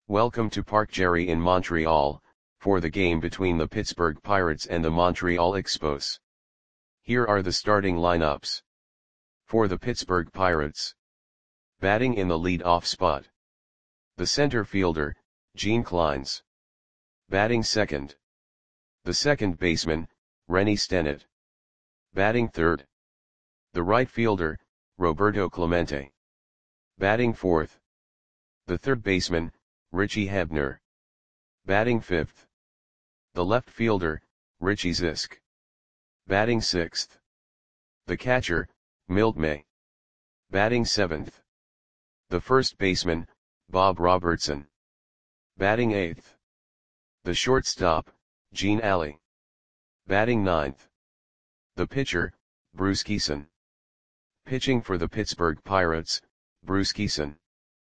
Welcome to Parc Jerry in Montreal, for the game between the Pittsburgh Pirates and the Montreal Expos. Here are the starting lineups. For the Pittsburgh Pirates. Batting in the lead-off spot. The center fielder, Gene Clines. Batting second. The second baseman, Rennie Stennett. Batting third. The right fielder, Roberto Clemente. Batting fourth. The third baseman, Richie Hebner. Batting fifth. The left fielder, Richie Zisk. Batting sixth. The catcher, Milt May. Batting seventh. The first baseman, Bob Robertson. Batting eighth. The shortstop, Gene Alley. Batting ninth. The pitcher, Bruce Kison. Pitching for the Pittsburgh Pirates, Bruce Kison.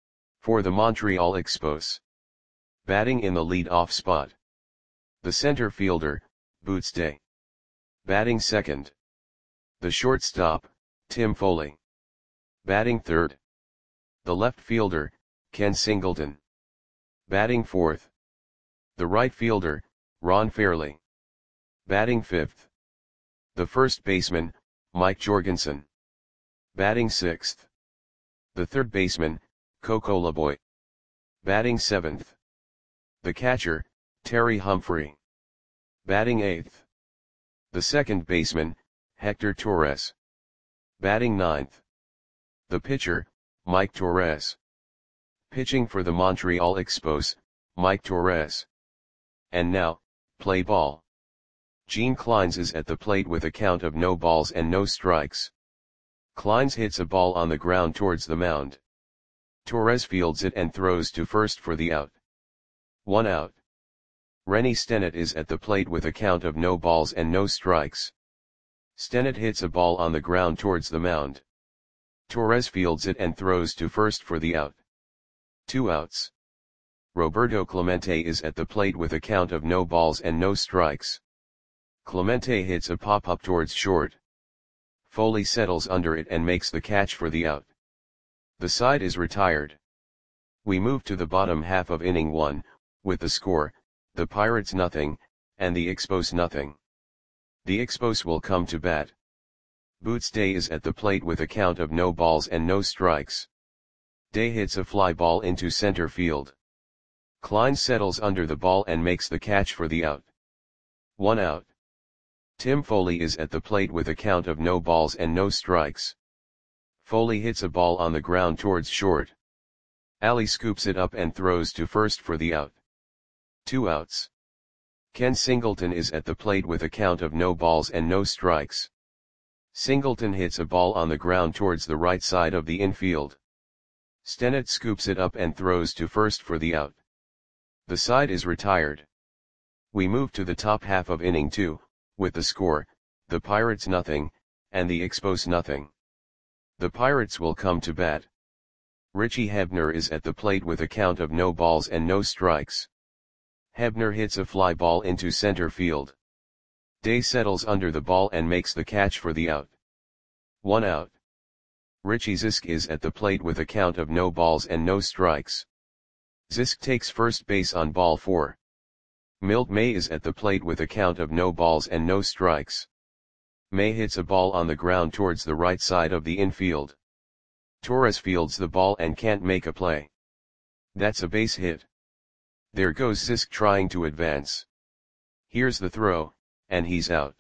For the Montreal Expos. Batting in the lead-off spot. The center fielder, Boots Day. Batting second. The shortstop, Tim Foley. Batting third. The left fielder, Ken Singleton. Batting fourth. The right fielder, Ron Fairly. Batting fifth. The first baseman, Mike Jorgensen. Batting sixth. The third baseman, Coco LeBoy. Batting seventh. The catcher, Terry Humphrey. Batting eighth. The second baseman, Hector Torres. Batting ninth. The pitcher, Mike Torres. Pitching for the Montreal Expos, Mike Torres. And now, play ball. Gene Clines is at the plate with a count of no balls and no strikes. Clines hits a ball on the ground towards the mound. Torres fields it and throws to first for the out. 1 out. Rennie Stennett is at the plate with a count of no balls and no strikes. Stennett hits a ball on the ground towards the mound. Torres fields it and throws to first for the out. 2 outs. Roberto Clemente is at the plate with a count of no balls and no strikes. Clemente hits a pop-up towards short. Foley settles under it and makes the catch for the out. The side is retired. We move to the bottom half of inning 1, with the score, the Pirates nothing, and the Expos nothing. The Expos will come to bat. Boots Day is at the plate with a count of no balls and no strikes. Day hits a fly ball into center field. Clines settles under the ball and makes the catch for the out. 1 out. Tim Foley is at the plate with a count of no balls and no strikes. Foley hits a ball on the ground towards short. Alley scoops it up and throws to first for the out. 2 outs. Ken Singleton is at the plate with a count of no balls and no strikes. Singleton hits a ball on the ground towards the right side of the infield. Stennett scoops it up and throws to first for the out. The side is retired. We move to the top half of inning 2, with the score, the Pirates nothing, and the Expos nothing. The Pirates will come to bat. Richie Hebner is at the plate with a count of no balls and no strikes. Hebner hits a fly ball into center field. Day settles under the ball and makes the catch for the out. 1 out. Richie Zisk is at the plate with a count of no balls and no strikes. Zisk takes first base on ball 4. Milt May is at the plate with a count of no balls and no strikes. May hits a ball on the ground towards the right side of the infield. Torres fields the ball and can't make a play. That's a base hit. There goes Zisk trying to advance. Here's the throw, and he's out.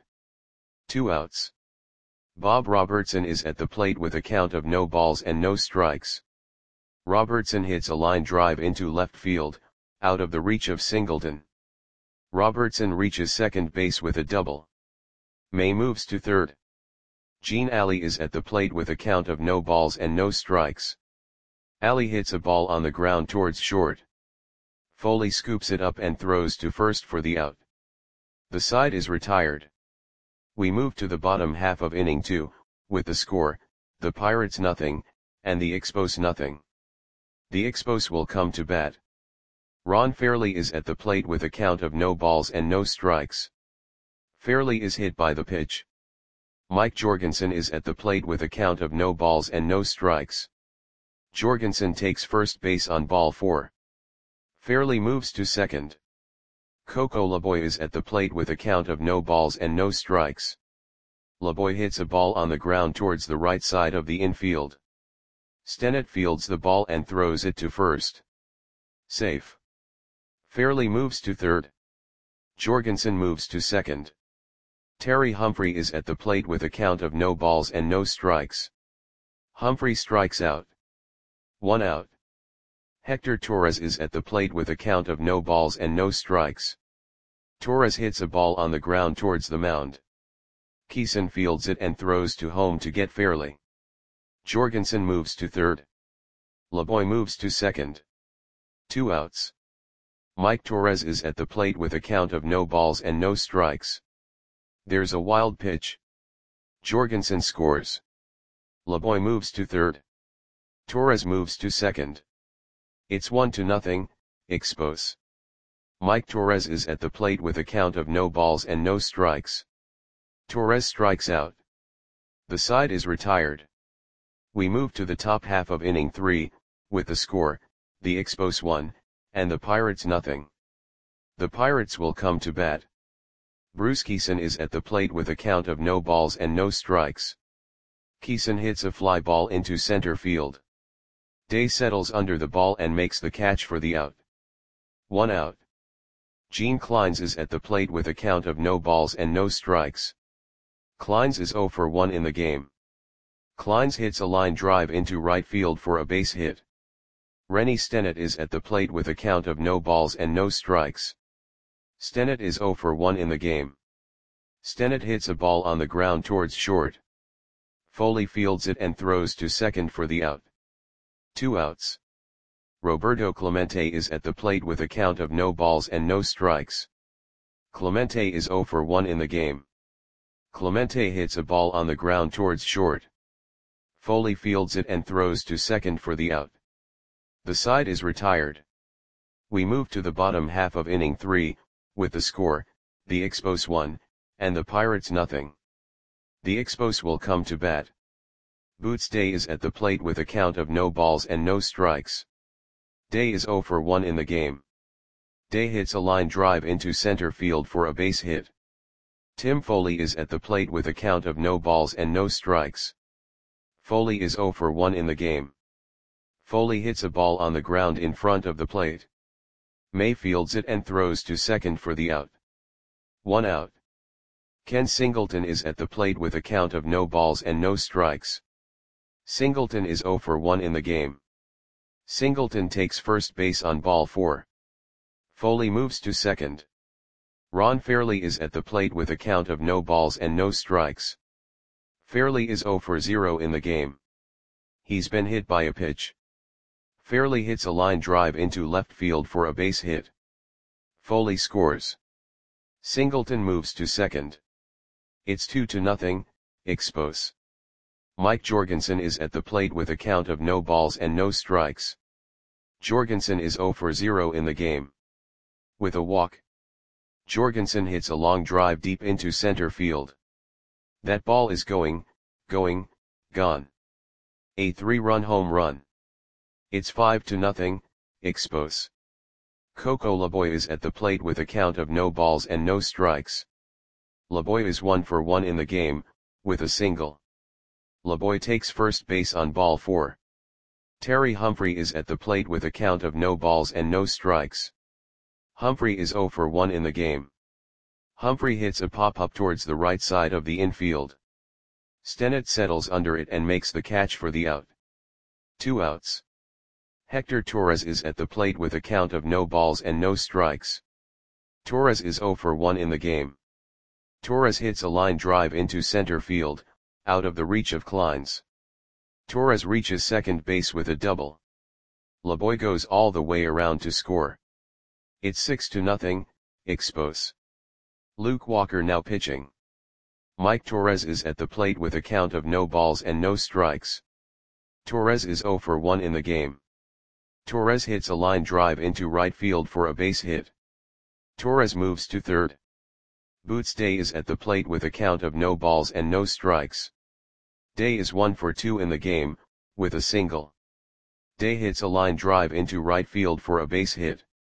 2 outs. Bob Robertson is at the plate with a count of no balls and no strikes. Robertson hits a line drive into left field, out of the reach of Singleton. Robertson reaches second base with a double. May moves to third. Gene Alley is at the plate with a count of no balls and no strikes. Alley hits a ball on the ground towards short. Foley scoops it up and throws to first for the out. The side is retired. We move to the bottom half of inning 2, with the score, the Pirates nothing, and the Expos nothing. The Expos will come to bat. Ron Fairly is at the plate with a count of no balls and no strikes. Fairly is hit by the pitch. Mike Jorgensen is at the plate with a count of no balls and no strikes. Jorgensen takes first base on ball 4. Fairly moves to second. Coco Laboy is at the plate with a count of no balls and no strikes. Laboy hits a ball on the ground towards the right side of the infield. Stennett fields the ball and throws it to first. Safe. Fairly moves to third. Jorgensen moves to second. Terry Humphrey is at the plate with a count of no balls and no strikes. Humphrey strikes out. 1 out. Hector Torres is at the plate with a count of no balls and no strikes. Torres hits a ball on the ground towards the mound. Keeson fields it and throws to home to get Fairly. Jorgensen moves to third. Laboy moves to second. 2 outs. Mike Torres is at the plate with a count of no balls and no strikes. There's a wild pitch. Jorgensen scores. Laboy moves to third. Torres moves to second. It's 1-0, Expos. Mike Torres is at the plate with a count of no balls and no strikes. Torres strikes out. The side is retired. We move to the top half of inning 3, with the score, the Expos 1, and the Pirates 0. The Pirates will come to bat. Bruce Keeson is at the plate with a count of no balls and no strikes. Keeson hits a fly ball into center field. Day settles under the ball and makes the catch for the out. 1 out. Gene Kleins is at the plate with a count of no balls and no strikes. Kleins is 0 for 1 in the game. Kleins hits a line drive into right field for a base hit. Rennie Stennett is at the plate with a count of no balls and no strikes. Stennett is 0 for 1 in the game. Stennett hits a ball on the ground towards short. Foley fields it and throws to second for the out. 2 outs. Roberto Clemente is at the plate with a count of no balls and no strikes. Clemente is 0 for 1 in the game. Clemente hits a ball on the ground towards short. Foley fields it and throws to second for the out. The side is retired. We move to the bottom half of inning 3, with the score, the Expos 1, and the Pirates 0. The Expos will come to bat. Boots Day is at the plate with a count of no balls and no strikes. Day is 0 for 1 in the game. Day hits a line drive into center field for a base hit. Tim Foley is at the plate with a count of no balls and no strikes. Foley is 0 for 1 in the game. Foley hits a ball on the ground in front of the plate. May fields it and throws to second for the out. 1 out. Ken Singleton is at the plate with a count of no balls and no strikes. Singleton is 0 for 1 in the game. Singleton takes first base on ball 4. Foley moves to second. Ron Fairly is at the plate with a count of no balls and no strikes. Fairly is 0 for 0 in the game. He's been hit by a pitch. Fairly hits a line drive into left field for a base hit. Foley scores. Singleton moves to second. It's 2-0, Expos. Mike Jorgensen is at the plate with a count of no balls and no strikes. Jorgensen is 0 for 0 in the game. With a walk, Jorgensen hits a long drive deep into center field. That ball is gone. A 3-run home run. It's 5-0, Expos. Coco Laboy is at the plate with a count of no balls and no strikes. Laboy is 1 for 1 in the game, with a single. Laboy takes first base on ball 4. Terry Humphrey is at the plate with a count of no balls and no strikes. Humphrey is 0 for 1 in the game. Humphrey hits a pop-up towards the right side of the infield. Stennett settles under it and makes the catch for the out. 2 outs. Hector Torres is at the plate with a count of no balls and no strikes. Torres is 0 for 1 in the game. Torres hits a line drive into center field, out of the reach of Kleins. Torres reaches second base with a double. Laboy goes all the way around to score. It's 6-0, Expos. Luke Walker now pitching. Mike Torres is at the plate with a count of no balls and no strikes. Torres is 0 for 1 in the game. Torres hits a line drive into right field for a base hit. Torres moves to third. Boots Day is at the plate with a count of no balls and no strikes. Day is 1 for 2 in the game, with a single. Day hits a line drive into right field for a base hit.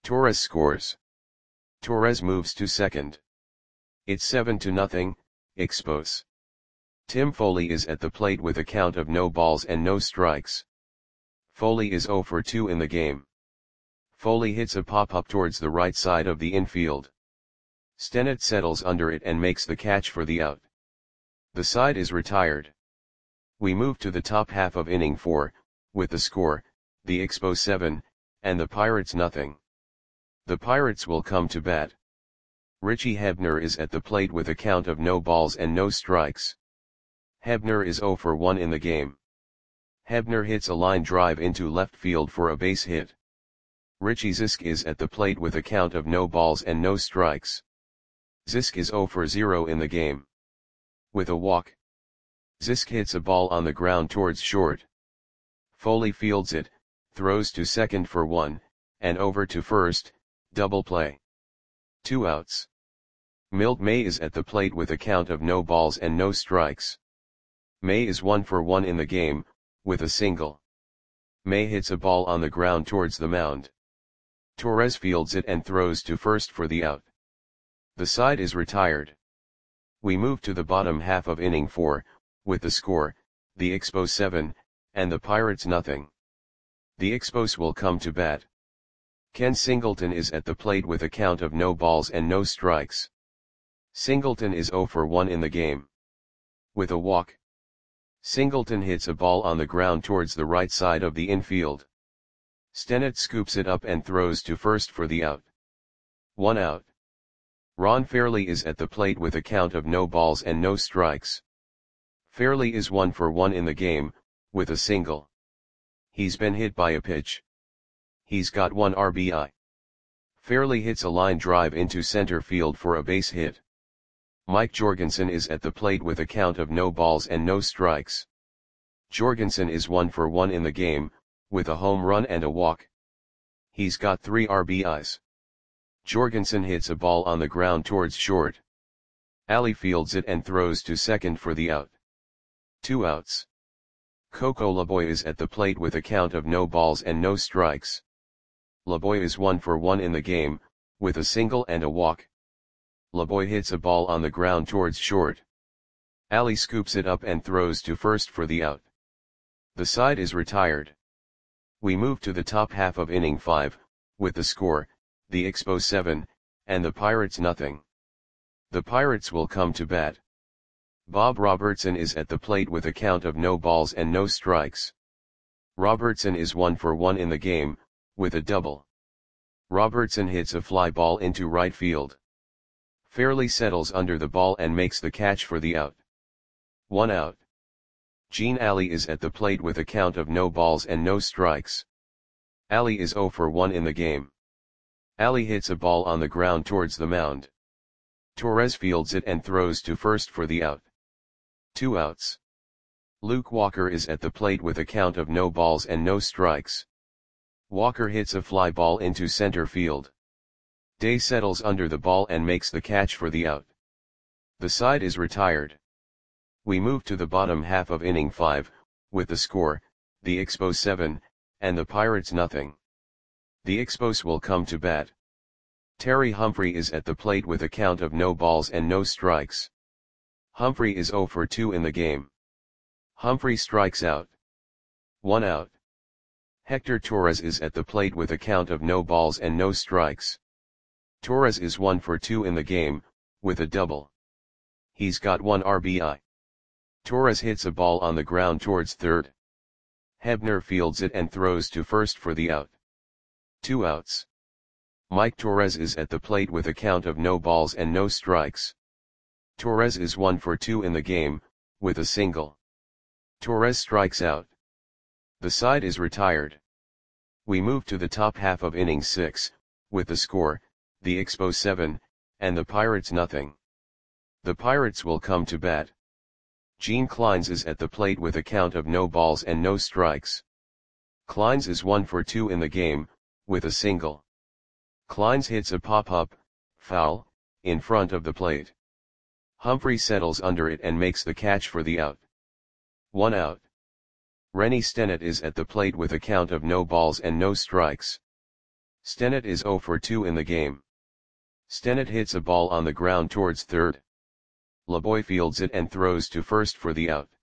Torres scores. Torres moves to second. It's 7-0, Expos. Tim Foley is at the plate with a count of no balls and no strikes. Foley is 0 for 2 in the game. Foley hits a pop-up towards the right side of the infield. Stennett settles under it and makes the catch for the out. The side is retired. We move to the top half of inning 4, with the score, the Expos 7, and the Pirates nothing. The Pirates will come to bat. Richie Hebner is at the plate with a count of no balls and no strikes. Hebner is 0 for 1 in the game. Hebner hits a line drive into left field for a base hit. Richie Zisk is at the plate with a count of no balls and no strikes. Zisk is 0 for 0 in the game. With a walk, Zisk hits a ball on the ground towards short. Foley fields it, throws to second for 1, and over to first, double play. 2 outs. Milt May is at the plate with a count of no balls and no strikes. May is 1 for 1 in the game, with a single. May hits a ball on the ground towards the mound. Torres fields it and throws to first for the out. The side is retired. We move to the bottom half of inning 4, with the score, the Expos 7, and the Pirates nothing. The Expos will come to bat. Ken Singleton is at the plate with a count of no balls and no strikes. Singleton is 0 for 1 in the game. With a walk, Singleton hits a ball on the ground towards the right side of the infield. Stennett scoops it up and throws to first for the out. 1 out. Ron Fairley is at the plate with a count of no balls and no strikes. Fairley is 1 for 1 in the game, with a single. He's been hit by a pitch. He's got 1 RBI. Fairley hits a line drive into center field for a base hit. Mike Jorgensen is at the plate with a count of no balls and no strikes. Jorgensen is 1 for 1 in the game, with a home run and a walk. He's got 3 RBIs. Jorgensen hits a ball on the ground towards short. Ali fields it and throws to second for the out. 2 outs. Coco Laboy is at the plate with a count of no balls and no strikes. Laboy is 1 for 1 in the game, with a single and a walk. Laboy hits a ball on the ground towards short. Ali scoops it up and throws to first for the out. The side is retired. We move to the top half of inning 5, with the score, the Expos 7, and the Pirates nothing. The Pirates will come to bat. Bob Robertson is at the plate with a count of no balls and no strikes. Robertson is 1 for 1 in the game, with a double. Robertson hits a fly ball into right field. Fairley settles under the ball and makes the catch for the out. 1 out. Gene Alley is at the plate with a count of no balls and no strikes. Alley is 0 for 1 in the game. Alley hits a ball on the ground towards the mound. Torres fields it and throws to first for the out. 2 outs. Luke Walker is at the plate with a count of no balls and no strikes. Walker hits a fly ball into center field. Day settles under the ball and makes the catch for the out. The side is retired. We move to the bottom half of inning 5, with the score, the Expos 7, and the Pirates nothing. The Expos will come to bat. Terry Humphrey is at the plate with a count of no balls and no strikes. Humphrey is 0 for 2 in the game. Humphrey strikes out. 1 out. Hector Torres is at the plate with a count of no balls and no strikes. Torres is 1 for 2 in the game, with a double. He's got 1 RBI. Torres hits a ball on the ground towards third. Hebner fields it and throws to first for the out. 2 outs. Mike Torres is at the plate with a count of no balls and no strikes. Torres is 1 for 2 in the game, with a single. Torres strikes out. The side is retired. We move to the top half of inning 6, with the score, the Expos 7, and the Pirates nothing. The Pirates will come to bat. Gene Kleins is at the plate with a count of no balls and no strikes. Kleins is 1 for 2 in the game, with a single. Kleins hits a pop-up, foul, in front of the plate. Humphrey settles under it and makes the catch for the out. 1 out. Rennie Stennett is at the plate with a count of no balls and no strikes. Stennett is 0 for 2 in the game. Stennett hits a ball on the ground towards third. Laboy fields it and throws to first for the out.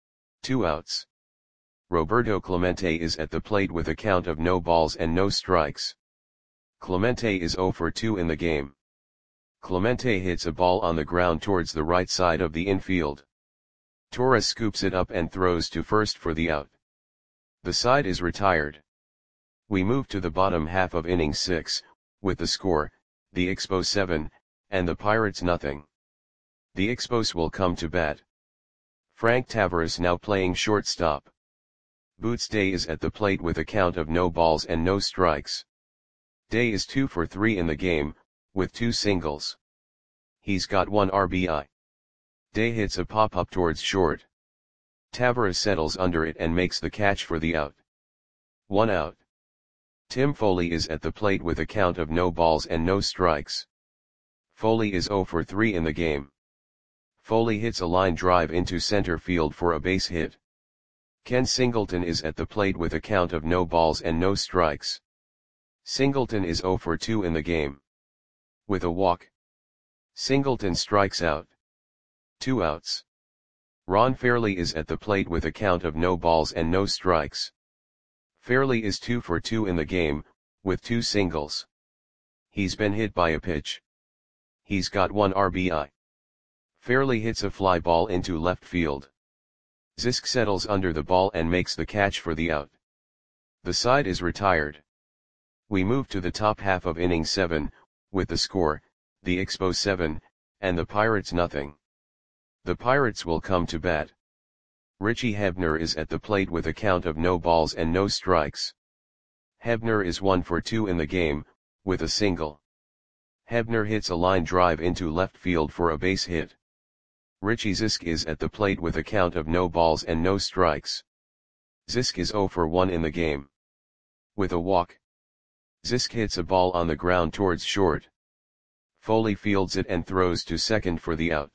2 outs. Roberto Clemente is at the plate with a count of no balls and no strikes. Clemente is 0 for 2 in the game. Clemente hits a ball on the ground towards the right side of the infield. Torres scoops it up and throws to first for the out. The side is retired. We move to the bottom half of inning 6, with the score, the Expos 7, and the Pirates nothing. The Expos will come to bat. Frank Tavares now playing shortstop. Boots Day is at the plate with a count of no balls and no strikes. Day is 2 for 3 in the game, with 2 singles. He's got 1 RBI. Day hits a pop-up towards short. Tavares settles under it and makes the catch for the out. 1 out. Tim Foley is at the plate with a count of no balls and no strikes. Foley is 0 for 3 in the game. Foley hits a line drive into center field for a base hit. Ken Singleton is at the plate with a count of no balls and no strikes. Singleton is 0 for 2 in the game. With a walk, Singleton strikes out. 2 outs. Ron Fairley is at the plate with a count of no balls and no strikes. Fairley is 2 for 2 in the game, with 2 singles. He's been hit by a pitch. He's got 1 RBI. Fairley hits a fly ball into left field. Zisk settles under the ball and makes the catch for the out. The side is retired. We move to the top half of inning 7, with the score, the Expos 7, and the Pirates nothing. The Pirates will come to bat. Richie Hebner is at the plate with a count of no balls and no strikes. Hebner is 1 for 2 in the game, with a single. Hebner hits a line drive into left field for a base hit. Richie Zisk is at the plate with a count of no balls and no strikes. Zisk is 0 for 1 in the game. With a walk, Zisk hits a ball on the ground towards short. Foley fields it and throws to second for the out.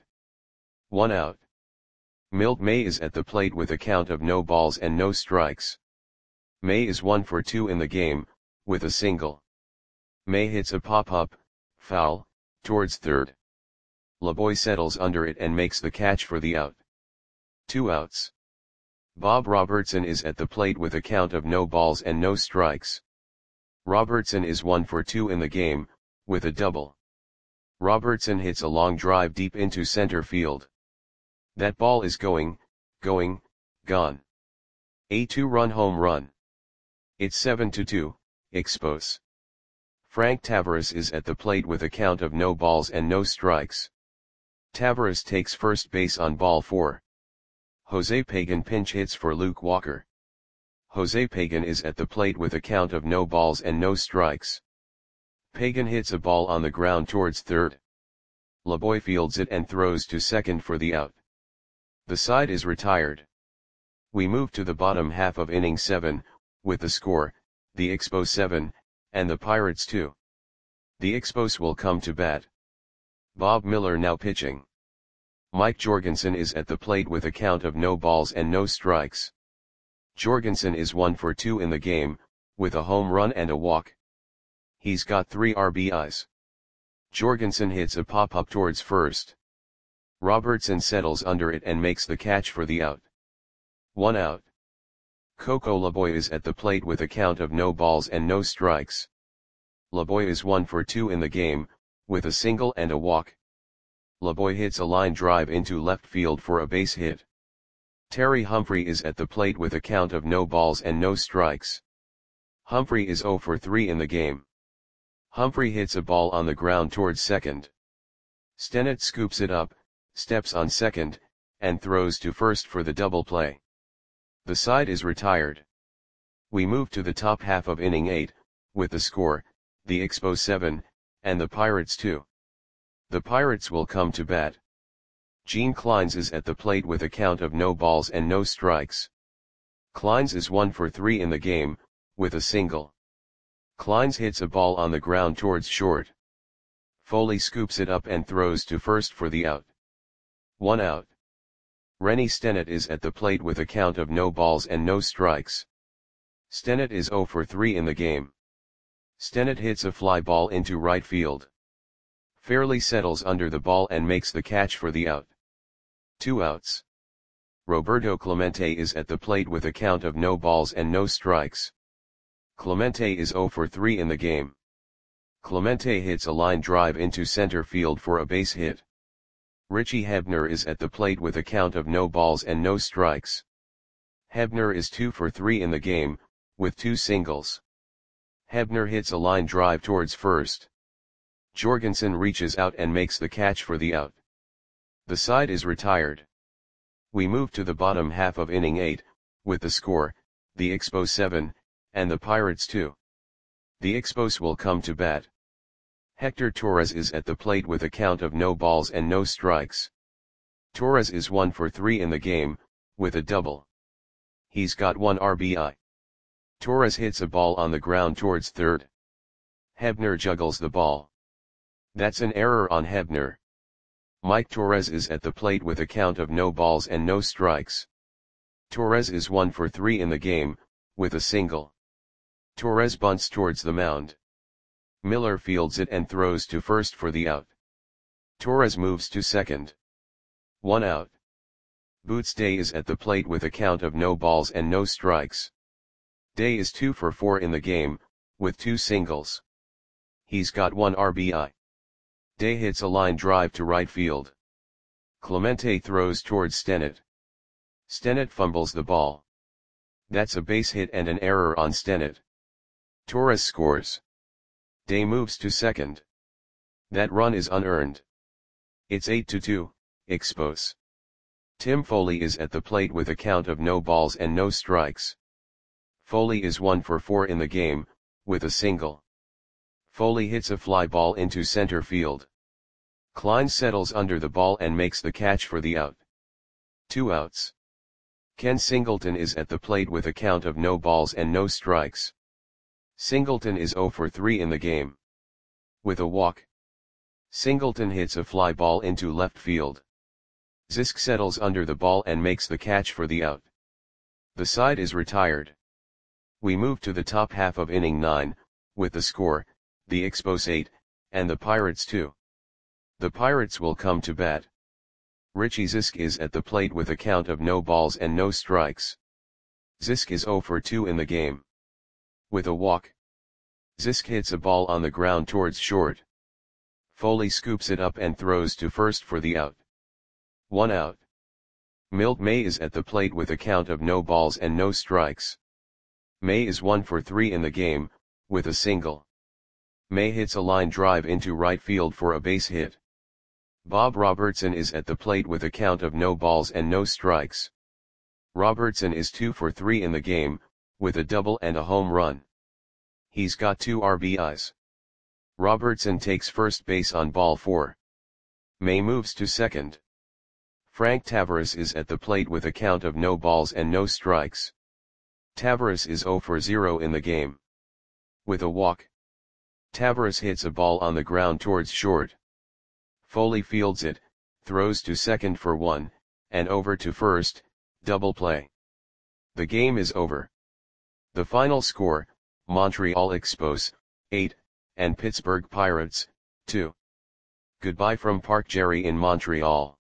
1 out. Milt May is at the plate with a count of no balls and no strikes. May is 1 for 2 in the game, with a single. May hits a pop-up, foul, towards third. Laboy settles under it and makes the catch for the out. 2 outs. Bob Robertson is at the plate with a count of no balls and no strikes. Robertson is 1 for 2 in the game, with a double. Robertson hits a long drive deep into center field. That ball is gone. A 2-run home run. It's 7-2, Expos. Frank Tavares is at the plate with a count of no balls and no strikes. Tavares takes first base on ball 4. Jose Pagan pinch hits for Luke Walker. Jose Pagan is at the plate with a count of no balls and no strikes. Pagan hits a ball on the ground towards third. Laboy fields it and throws to second for the out. The side is retired. We move to the bottom half of inning 7, with the score, the Expos 7, and the Pirates 2. The Expos will come to bat. Bob Miller now pitching. Mike Jorgensen is at the plate with a count of no balls and no strikes. Jorgensen is 1 for 2 in the game, with a home run and a walk. He's got 3 RBIs. Jorgensen hits a pop-up towards first. Robertson settles under it and makes the catch for the out. 1 out. Coco Laboy is at the plate with a count of no balls and no strikes. Laboy is 1 for 2 in the game, with a single and a walk. Laboy hits a line drive into left field for a base hit. Terry Humphrey is at the plate with a count of no balls and no strikes. Humphrey is 0 for 3 in the game. Humphrey hits a ball on the ground towards second. Stennett scoops it up, steps on second, and throws to first for the double play. The side is retired. We move to the top half of inning 8, with the score, the Expos 7, and the Pirates 2. The Pirates will come to bat. Gene Kleins is at the plate with a count of no balls and no strikes. Kleins is 1 for 3 in the game, with a single. Kleins hits a ball on the ground towards short. Foley scoops it up and throws to first for the out. 1 out. Rennie Stennett is at the plate with a count of no balls and no strikes. Stennett is 0 for 3 in the game. Stennett hits a fly ball into right field. Fairly settles under the ball and makes the catch for the out. 2 outs. Roberto Clemente is at the plate with a count of no balls and no strikes. Clemente is 0 for 3 in the game. Clemente hits a line drive into center field for a base hit. Richie Hebner is at the plate with a count of no balls and no strikes. Hebner is 2 for 3 in the game, with 2 singles. Hebner hits a line drive towards first. Jorgensen reaches out and makes the catch for the out. The side is retired. We move to the bottom half of inning 8, with the score, the Expos 7, and the Pirates 2. The Expos will come to bat. Hector Torres is at the plate with a count of no balls and no strikes. Torres is 1 for 3 in the game, with a double. He's got 1 RBI. Torres hits a ball on the ground towards third. Hebner juggles the ball. That's an error on Hebner. Mike Torres is at the plate with a count of no balls and no strikes. Torres is 1 for 3 in the game, with a single. Torres bunts towards the mound. Miller fields it and throws to first for the out. Torres moves to second. 1 out. Boots Day is at the plate with a count of no balls and no strikes. Day is 2 for 4 in the game, with 2 singles. He's got 1 RBI. Day hits a line drive to right field. Clemente throws towards Stennett. Stennett fumbles the ball. That's a base hit and an error on Stennett. Torres scores. Day moves to second. That run is unearned. It's 8-2, Expos. Tim Foley is at the plate with a count of no balls and no strikes. Foley is 1 for 4 in the game, with a single. Foley hits a fly ball into center field. Klein settles under the ball and makes the catch for the out. 2 outs. Ken Singleton is at the plate with a count of no balls and no strikes. Singleton is 0 for 3 in the game. With a walk. Singleton hits a fly ball into left field. Zisk settles under the ball and makes the catch for the out. The side is retired. We move to the top half of inning 9, with the score, the Expos 8, and the Pirates 2. The Pirates will come to bat. Richie Zisk is at the plate with a count of no balls and no strikes. Zisk is 0 for 2 in the game. With a walk. Zisk hits a ball on the ground towards short. Foley scoops it up and throws to first for the out. 1 out. Milt May is at the plate with a count of no balls and no strikes. May is 1 for 3 in the game, with a single. May hits a line drive into right field for a base hit. Bob Robertson is at the plate with a count of no balls and no strikes. Robertson is 2 for 3 in the game, with a double and a home run. He's got 2 RBIs. Robertson takes first base on ball 4. May moves to second. Frank Tavares is at the plate with a count of no balls and no strikes. Tavares is 0 for 0 in the game. With a walk. Tavares hits a ball on the ground towards short. Foley fields it, throws to second for 1, and over to first, double play. The game is over. The final score, Montreal Expos, 8, and Pittsburgh Pirates, 2. Goodbye from Park Jerry in Montreal.